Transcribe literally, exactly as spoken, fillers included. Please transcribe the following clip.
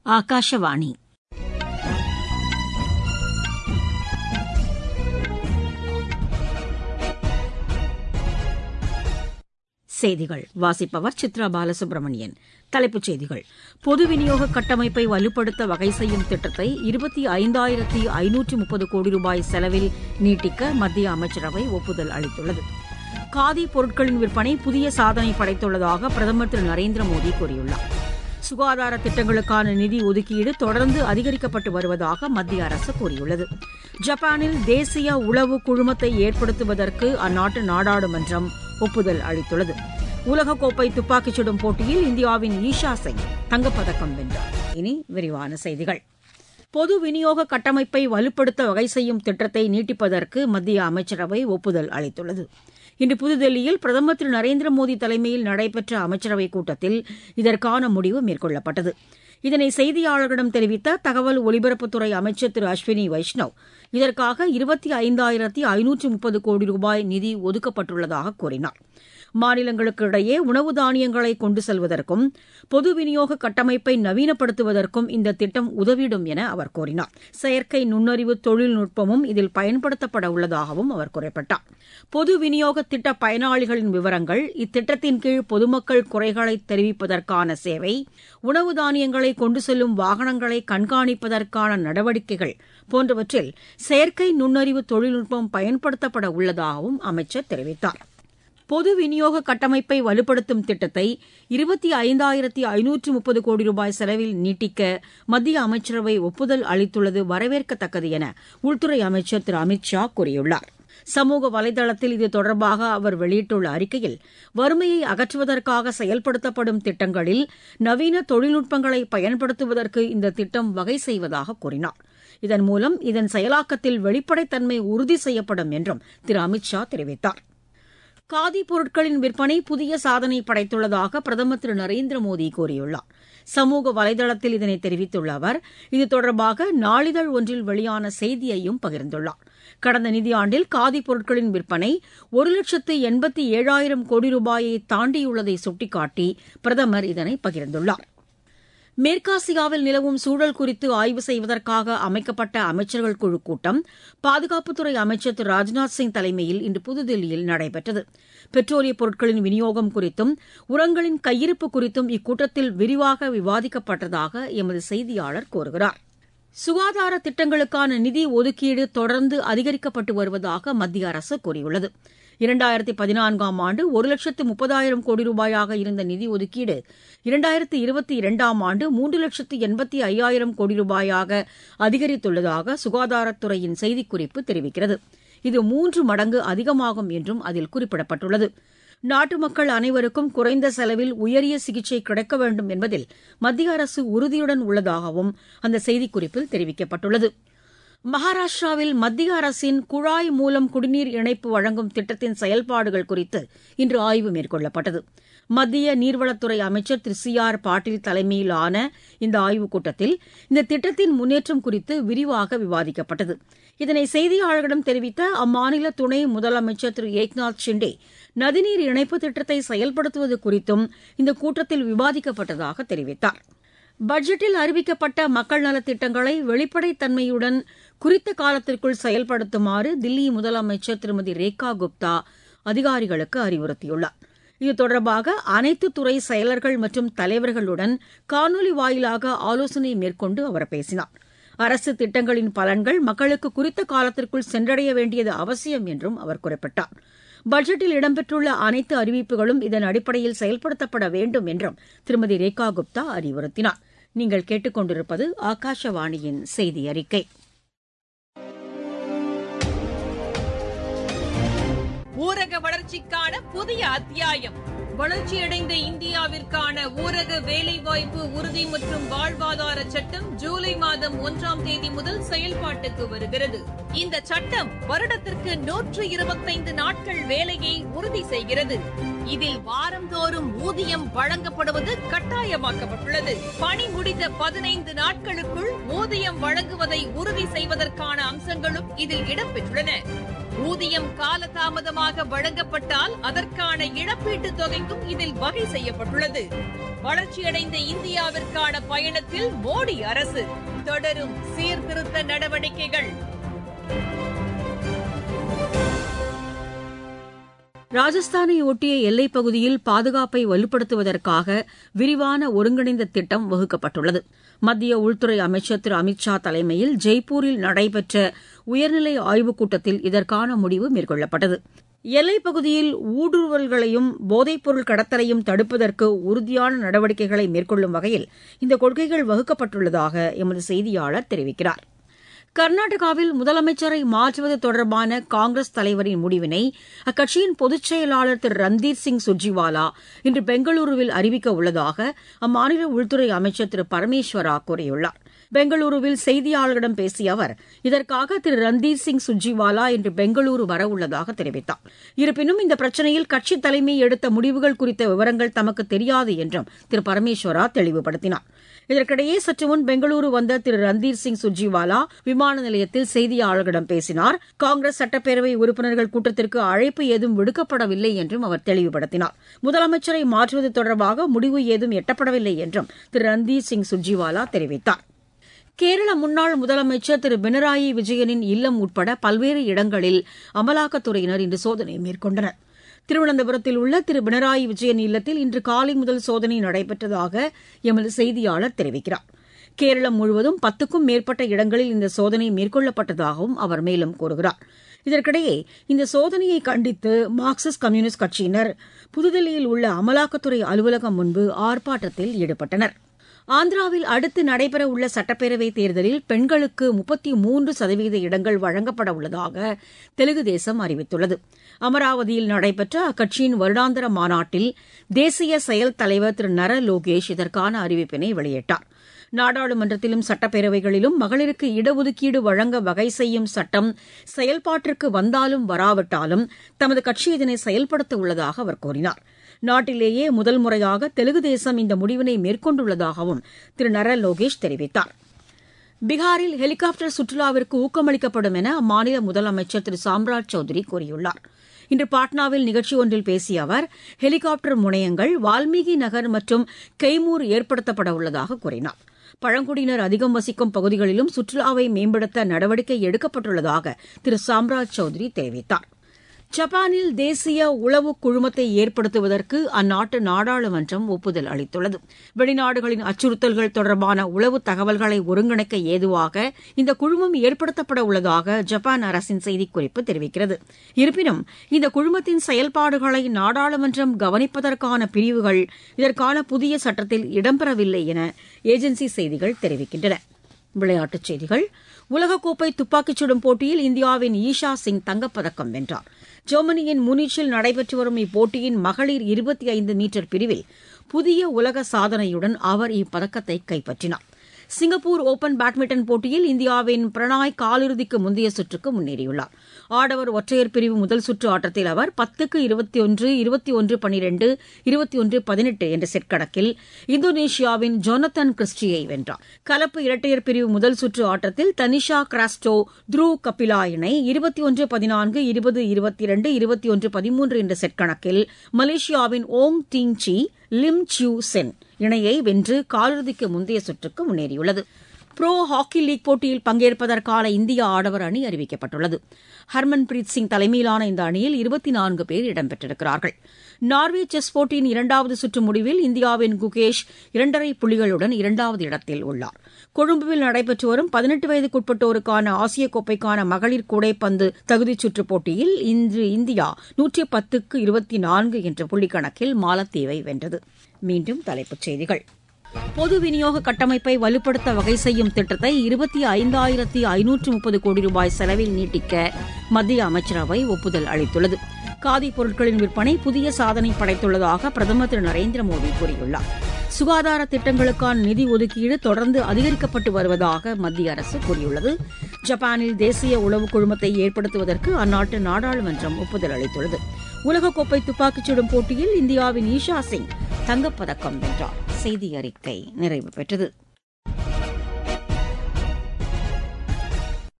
ஆகாஷவாணி. செய்திகள் வாசிப்பவர் சித்ரா பாலசுப்ரமணியன். தலைப்புச் செய்திகள். பொது விநியோக கட்டமைப்பை வலுப்படுத்த வகை செய்யும் திட்டத்தை இருபத்தி ஐந்தாயிரத்தி ஐநூற்று முப்பது கோடி ரூபாய் செலவில் நீட்டிக்க மத்திய அமைச்சரவை ஒப்புதல் அளித்துள்ளது. காதி பொருட்களின் விற்பனை புதிய சாதனை படைத்துள்ளதாக பிரதமர் திரு நரேந்திர மோடி கூறியுள்ளார். சுகாதார திட்டங்களுக்கான நிதி ஒதுக்கீடு தொடர்ந்து அதிகரிக்கப்பட்டு வருவதாக மத்திய அரசு கூறியுள்ளது. ஜப்பானில் தேசிய உளவு குழுமத்தை ஏற்படுத்துவதற்கு அந்நாட்டு நாடாளுமன்றம் ஒப்புதல் அளித்துள்ளது. உலகக்கோப்பை துப்பாக்கிச் சுடும் போட்டியில் இந்தியாவின் ஈஷா சிங் தங்கப்பதக்கம் வென்றார். இனி விரிவான செய்திகள். பொது விநியோக கட்டமைப்பை வலுப்படுத்த வகை செய்யும் திட்டத்தை நீட்டிப்பதற்கு மத்திய அமைச்சரவை ஒப்புதல் அளித்துள்ளது. இன்று புதுதில்லியில் பிரதமர் திரு நரேந்திர மோடி தலைமையில் நடைபெற்ற அமைச்சரவைக் கூட்டத்தில் இதற்கான முடிவு மேற்கொள்ளப்பட்டது. இதனை செய்தியாளர்களிடம் தெரிவித்த தகவல் ஒலிபரப்புத்துறை அமைச்சர் திரு அஸ்வினி வைஷ்ணவ், இதற்காக இருபத்தி ஐந்தாயிரத்தி ஐநூற்று முப்பது கோடி ரூபாய் நிதி ஒதுக்கப்பட்டுள்ளதாக கூறினார். மாநிலங்களுக்கு இடையே உணவு தானியங்களை கொண்டு செல்வதற்கும் பொது விநியோக கட்டமைப்பை நவீனப்படுத்துவதற்கும் இந்த திட்டம் உதவிடும் என அவர் கூறினார். செயற்கை நுண்ணறிவு தொழில்நுட்பமும் இதில் பயன்படுத்தப்பட உள்ளதாகவும் அவர் குறிப்பிட்டார். பொது விநியோக திட்ட பயனாளிகளின் விவரங்கள், இத்திட்டத்தின் கீழ் பொதுமக்கள் குறைகளை தெரிவிப்பதற்கான சேவை, உணவு தானியங்களை கொண்டு செல்லும் வாகனங்களை கண்காணிப்பதற்கான நடவடிக்கைகள் போன்றவற்றில் செயற்கை நுண்ணறிவு தொழில்நுட்பம் பயன்படுத்தப்பட உள்ளதாகவும் அமைச்சர் தெரிவித்தார். பொது விநியோக கட்டமைப்பை வலுப்படுத்தும் திட்டத்தை இருபத்தி ஐந்தாயிரத்தி ஐநூற்று முப்பது கோடி ரூபாய் செலவில் நீட்டிக்க மத்திய அமைச்சரவை ஒப்புதல் அளித்துள்ளது வரவேற்கத்தக்கது என உள்துறை அமைச்சர் திரு அமித் ஷா கூறியுள்ளார். சமூக வலைதளத்தில் இது தொடர்பாக அவர் வெளியிட்டுள்ள அறிக்கையில், வறுமையை அகற்றுவதற்காக செயல்படுத்தப்படும் திட்டங்களில் நவீன தொழில்நுட்பங்களை பயன்படுத்துவதற்கு இந்த திட்டம் வகை செய்வதாக கூறினார். இதன் மூலம் இதன் செயலாக்கத்தில் வெளிப்படைத்தன்மை உறுதி செய்யப்படும் என்றும் திரு அமித் ஷா தெரிவித்தார். காதி பொருட்களின் விற்பனை புதிய சாதனை படைத்துள்ளதாக பிரதமர் திரு நரேந்திர மோடி கூறியுள்ளார். சமூக வலைதளத்தில் இதனை தெரிவித்துள்ள அவர், இது தொடர்பாக நாளிதழ் ஒன்றில் வெளியான செய்தியையும் பகிர்ந்துள்ளார். கடந்த நிதியாண்டில் காதி பொருட்களின் விற்பனை ஒரு லட்சத்து எண்பத்தி ஏழாயிரம் கோடி ரூபாயை தாண்டியுள்ளதை சுட்டிக்காட்டி பிரதமர் இதனை பகிர்ந்துள்ளார். மேற்காசியாவில் நிலவும் சூழல் குறித்து ஆய்வு செய்வதற்காக அமைக்கப்பட்ட அமைச்சர்கள் குழு கூட்டம் பாதுகாப்புத்துறை அமைச்சர் திரு ராஜ்நாத் சிங் தலைமையில் இன்று புதுதில்லியில் நடைபெற்றது. பெட்ரோலிய பொருட்களின் விநியோகம் குறித்தும் உரங்களின் கையிருப்பு குறித்தும் இக்கூட்டத்தில் விரிவாக விவாதிக்கப்பட்டதாக எமது செய்தியாளர் கூறுகிறார். சுகாதார திட்டங்களுக்கான நிதி ஒதுக்கீடு தொடர்ந்து அதிகரிக்கப்பட்டு வருவதாக மத்திய அரசு கூறியுள்ளது. இரண்டாயிரத்தி பதினான்காம் ஆண்டு ஒரு லட்சத்து முப்பதாயிரம் கோடி ரூபாயாக இருந்த நிதி ஒதுக்கீடு இரண்டாயிரத்தி இருபத்தி இரண்டாம் ஆண்டு மூன்று லட்சத்து எண்பத்தி ஐயாயிரம் கோடி ரூபாயாக அதிகரித்துள்ளதாக சுகாதாரத்துறையின் செய்திக்குறிப்பு தெரிவிக்கிறது. இது மூன்று மடங்கு அதிகமாகும் என்றும் அதில் குறிப்பிடப்பட்டுள்ளது. நாட்டு மக்கள் அனைவருக்கும் குறைந்த செலவில் உயரிய சிகிச்சை கிடைக்க வேண்டும் என்பதில் மத்திய அரசு உறுதியுடன் உள்ளதாகவும் அந்த செய்திக்குறிப்பில் தெரிவிக்கப்பட்டுள்ளது. மகாராஷ்டிராவில் மத்திய அரசின் குழாய் மூலம் குடிநீர் இணைப்பு வழங்கும் திட்டத்தின் செயல்பாடுகள் குறித்து இன்று ஆய்வு மேற்கொள்ளப்பட்டது. மத்திய நீர்வளத்துறை அமைச்சர் திரு சி ஆர் பாட்டீல் தலைமையிலான இந்த ஆய்வுக் கூட்டத்தில் இந்த திட்டத்தின் முன்னேற்றம் குறித்து விரிவாக விவாதிக்கப்பட்டது. இதனை செய்தியாளர்களிடம் தெரிவித்த அம்மாநில துணை முதலமைச்சர் திரு ஏக்நாத் ஷிண்டே, நதிநீர் இணைப்பு திட்டத்தை செயல்படுத்துவது குறித்தும் இந்த கூட்டத்தில் விவாதிக்கப்பட்டதாக தெரிவித்தார். பட்ஜெட்டில் அறிவிக்கப்பட்ட மக்கள் நலத் திட்டங்களை வெளிப்படைத்தன்மையுடன் குறித்த காலத்திற்குள் செயல்படுத்துமாறு தில்லி முதலமைச்சர் திருமதி ரேகா குப்தா அதிகாரிகளுக்கு அறிவுறுத்தியுள்ளார். இது தொடர்பாக அனைத்து துறை செயலர்கள் மற்றும் தலைவர்களுடன் காணொலி வாயிலாக ஆலோசனை மேற்கொண்டு அவர் பேசினார். அரசு திட்டங்களின் பலன்கள் மக்களுக்கு குறித்த காலத்திற்குள் சென்றடைய வேண்டியது அவசியம் என்றும் அவர் குறிப்பிட்டார். பட்ஜெட்டில் இடம்பெற்றுள்ள அனைத்து அறிவிப்புகளும் இதன் அடிப்படையில் செயல்படுத்தப்பட வேண்டும் என்றும் திருமதி ரேகா குப்தா அறிவுறுத்தினார். நீங்கள் கேட்டுக்கொண்டிருப்பது ஆகாஷவாணியின் செய்தி அறிக்கை. ஊரக வளர்ச்சிக்கான புதிய அத்தியாயம். வளர்ச்சியடைந்த இந்தியாவிற்கான ஊரக வேலைவாய்ப்பு உறுதி மற்றும் வாழ்வாதார சட்டம் ஜூலை மாதம் ஒன்றாம் தேதி முதல் செயல்பாட்டுக்கு வருகிறது. இந்த சட்டம் வருடத்திற்கு நூற்று இருபத்தைந்து நாட்கள் வேலையை உறுதி செய்கிறது. இதில் வாரந்தோறும் ஊதியம் வழங்கப்படுவது கட்டாயமாக்கப்பட்டுள்ளது. பணி முடிந்த பதினைந்து நாட்களுக்குள் ஊதியம் வழங்குவதை உறுதி செய்வதற்கான அம்சங்களும் இதில் இடம்பெற்றுள்ளன. ஊதியம் காலதாமதமாக வழங்கப்பட்டால் அதற்கான இழப்பீட்டுத் தொகைக்கும் இதில் வகை செய்யப்பட்டுள்ளது. வளர்ச்சியடைந்த இந்தியாவிற்கான பயணத்தில் மோடி அரசு தொடரும் சீர்திருத்த நடவடிக்கைகள். ராஜஸ்தானை ஒட்டிய எல்லைப் பகுதியில் பாதுகாப்பை வலுப்படுத்துவதற்காக விரிவான ஒருங்கிணைந்த திட்டம் வகுக்கப்பட்டுள்ளது. மத்திய உள்துறை அமைச்சர் திரு அமித் ஷா தலைமையில் ஜெய்ப்பூரில் நடைபெற்ற உயர்நிலை ஆய்வுக் கூட்டத்தில் இதற்கான முடிவு மேற்கொள்ளப்பட்டது. எல்லைப் பகுதியில் ஊடுருவல்களையும் போதைப்பொருள் கடத்தலையும் தடுப்பதற்கு உறுதியான நடவடிக்கைகளை மேற்கொள்ளும் வகையில் இந்த கொள்கைகள் வகுக்கப்பட்டுள்ளதாக எமது செய்தியாளர் தெரிவிக்கிறார். கர்நாடகாவில் முதலமைச்சரை மாற்றுவது தொடர்பான காங்கிரஸ் தலைவரின் முடிவினை அக்கட்சியின் பொதுச் செயலாளர் திரு ரந்தீர் சிங் சுர்ஜிவாலா இன்று பெங்களூருவில் அறிவிக்க உள்ளதாக அம்மாநில உள்துறை அமைச்சர் திரு பரமேஸ்வரா கூறியுள்ளார். பெங்களூருவில் செய்தியாளர்களிடம் பேசிய அவர் இதற்காக திரு ரந்தீர் சிங் சுர்ஜிவாலா இன்று பெங்களூரு வரவுள்ளதாக தெரிவித்தார். இருப்பினும் இந்த பிரச்சினையில் கட்சித் தலைமை எடுத்த முடிவுகள் குறித்த விவரங்கள் தமக்கு தெரியாது என்றும் திரு பரமேஸ்வரா தெளிவுபடுத்தினார். இதற்கிடையே சற்று முன் பெங்களூரு வந்த திரு ரந்தீர் சிங் சுர்ஜிவாலா விமான நிலையத்தில் செய்தியாளர்களிடம் பேசினார். காங்கிரஸ் சட்டப்பேரவை உறுப்பினர்கள் கூட்டத்திற்கு அழைப்பு ஏதும் விடுக்கப்படவில்லை என்றும் அவர் தெளிவுபடுத்தினார். முதலமைச்சரை மாற்றுவது தொடர்பாக முடிவு ஏதும் எட்டப்படவில்லை என்றும் திரு ரந்தீர் சிங் சுர்ஜிவாலா தெரிவித்தார். கேரள முன்னாள் முதலமைச்சர் திரு பினராயி விஜயனின் இல்லம் உட்பட பல்வேறு இடங்களில் அமலாக்கத்துறையினர் இன்று சோதனை மேற்கொண்டனர். திருவனந்தபுரத்தில் உள்ள திரு பினராயி விஜயன் இல்லத்தில் இன்று காலை முதல் சோதனை நடைபெற்றதாக எமது செய்தியாளர் தெரிவிக்கிறார். கேரளம் முழுவதும் பத்துக்கும் மேற்பட்ட இடங்களில் இந்த சோதனை மேற்கொள்ளப்பட்டதாகவும் அவர் மேலும் கூறுகிறார். இதற்கிடையே இந்த சோதனையை கண்டித்து மார்க்சிஸ்ட் கம்யூனிஸ்ட் கட்சியினர் புதுதில்லியில் உள்ள அமலாக்கத்துறை அலுவலகம் முன்பு ஆர்ப்பாட்டத்தில் ஈடுபட்டனர். ஆந்திராவில் அடுத்து நடைபெறவுள்ள சட்டப்பேரவைத் தேர்தலில் பெண்களுக்கு முப்பத்தி மூன்று சதவீத இடங்கள் வழங்கப்பட உள்ளதாக தெலுங்கு தேசம் அறிவித்துள்ளது. அமராவதியில் நடைபெற்ற அக்கட்சியின் வருடாந்திர மாநாட்டில் தேசிய செயல் தலைவர் திரு நர லோகேஷ் இதற்கான அறிவிப்பினை வெளியிட்டார். நாடாளுமன்றத்திலும் சட்டப்பேரவைகளிலும் மகளிருக்கு இடஒதுக்கீடு வழங்க வகை செய்யும் சட்டம் செயல்பாட்டிற்கு வந்தாலும் வராவிட்டாலும் தமது கட்சி இதனை செயல்படுத்த உள்ளதாக அவர் கூறினார். நாட்டிலேயே முதல் முறையாக தெலுங்கு தேசம் இந்த முடிவினை மேற்கொண்டுள்ளதாகவும் திரு நர லோகேஷ் தெரிவித்தார். பீகாரில் ஹெலிகாப்டர் சுற்றுலாவிற்கு ஊக்கமளிக்கப்படும் என அம்மாநில முதலமைச்சர் திரு சாம்ராஜ் சௌத்ரி கூறியுள்ளார். இன்று பாட்னாவில் நிகழ்ச்சி ஒன்றில் பேசிய அவர் ஹெலிகாப்டர் முனையங்கள் வால்மீகி நகர் மற்றும் கெய்மூர் ஏற்படுத்தப்பட உள்ளதாக கூறினார். பழங்குடியினர் அதிகம் வசிக்கும் பகுதிகளிலும் சுற்றுலாவை மேம்படுத்த நடவடிக்கை எடுக்கப்பட்டுள்ளதாக திரு சாம்ராஜ் சௌத்ரி தெரிவித்தார். ஜப்பானில் தேசிய உளவு குழுமத்தை ஏற்படுத்துவதற்கு அந்நாட்டு நாடாளுமன்றம் ஒப்புதல் அளித்துள்ளது. வெளிநாடுகளின் அச்சுறுத்தல்கள் தொடர்பான உளவு தகவல்களை ஒருங்கிணைக்க ஏதுவாக இந்த குழுமம் ஏற்படுத்தப்பட உள்ளதாக ஜப்பான் அரசின் செய்திக்குறிப்பு தெரிவிக்கிறது. இருப்பினும் இந்த குழுமத்தின் செயல்பாடுகளை நாடாளுமன்றம் கவனிப்பதற்கான பிரிவுகள் இதற்கான புதிய சட்டத்தில் இடம்பெறவில்லை என ஏஜென்சி செய்திகள் தெரிவிக்கின்றன. விளையாட்டுச் செய்திகள். உலகக்கோப்பை துப்பாக்கிச் சுடும் போட்டியில் இந்தியாவின் ஈஷா சிங் தங்கப்பதக்கம் வென்றார். ஜெர்மனியின் முனிச்சில் நடைபெற்று வரும் இப்போட்டியின் மகளிர் இருபத்தி ஐந்து மீட்டர் பிரிவில் புதிய உலக சாதனையுடன் அவர் இப்பதக்கத்தை கைப்பற்றினார். சிங்கப்பூர் ஒபன் பேட்மிண்டன் போட்டியில் இந்தியாவின் பிரணாய் காலிறுதிக்கு முந்தைய சுற்றுக்கு முன்னேறியுள்ளார். ஆடவர் ஒற்றையர் பிரிவு முதல் சுற்று ஆட்டத்தில் அவர் பத்துக்கு இருபத்தி ஒன்று இருபத்தி ஒன்று பனிரெண்டு இருபத்தி ஒன்று பதினெட்டு என்ற செட் கணக்கில் இந்தோனேஷியாவின் ஜோனத்தன் கிறிஸ்டியை வென்றார். கலப்பு இரட்டையர் பிரிவு முதல் சுற்று ஆட்டத்தில் தனிஷா கிராஸ்டோ த்ருவ் கபிலா இணை இருபத்தி ஒன்று பதினான்கு இருபது இருபத்தி இரண்டு இருபத்தி ஒன்று பதிமூன்று என்ற செட் கணக்கில் மலேசியாவின் Ong Ding Chi Lim Chiu Chen இணையை வென்று காலிறுதிக்கு முந்தைய சுற்றுக்கு முன்னேறியுள்ளது. புரோ ஹாக்கி லீக் போட்டியில் பங்கேற்பதற்கான இந்திய ஆடவர் அணி அறிவிக்கப்பட்டுள்ளது. ஹர்மன்பிரீத் சிங் தலைமையிலான இந்த அணியில் இருபத்தி நான்கு பேர் இடம்பெற்றிருக்கிறார்கள். நார்வே செஸ் போட்டியின் இரண்டாவது சுற்று முடிவில் இந்தியாவின் குகேஷ் இரண்டரை புள்ளிகளுடன் இரண்டாவது இடத்தில் உள்ளார். கொழும்புவில் நடைபெற்று வரும் பதினெட்டு வயதுக்குட்பட்டோருக்கான ஆசிய கோப்பைக்கான மகளிர் கூடைப்பந்து தகுதிச் சுற்றுப் போட்டியில் இன்று இந்தியா நூற்றி பத்துக்கு இருபத்தி நான்கு என்ற புள்ளிக்கணக்கில் மாலத்தீவை வென்றது. மீண்டும் தலைப்புச் செய்திகள். பொது விநியோக கட்டமைப்பை வலுப்படுத்த வகை செய்யும் திட்டத்தை இருபத்தி ஐந்தாயிரத்தி ஐநூற்று முப்பது கோடி ரூபாய் செலவில் நீட்டிக்க மத்திய அமைச்சரவை ஒப்புதல் அளித்துள்ளது. காதி பொருட்களின் விற்பனை புதிய சாதனை படைத்துள்ளதாக பிரதமர் திரு நரேந்திர மோடி கூறியுள்ளார். சுகாதார திட்டங்களுக்கான நிதி ஒதுக்கீடு தொடர்ந்து அதிகரிக்கப்பட்டு வருவதாக மத்திய அரசு கூறியுள்ளது. ஜப்பானில் தேசிய உளவு குழுமத்தை ஏற்படுத்துவதற்கு அந்நாட்டு நாடாளுமன்றம் ஒப்புதல் அளித்துள்ளது. உலகக்கோப்பை துப்பாக்கிச் சுடும் போட்டியில் இந்தியாவின் ஈஷா சிங் தங்கப்பதக்கம் வென்றார். செய்தி அறிக்கை நிறைவு பெற்றது.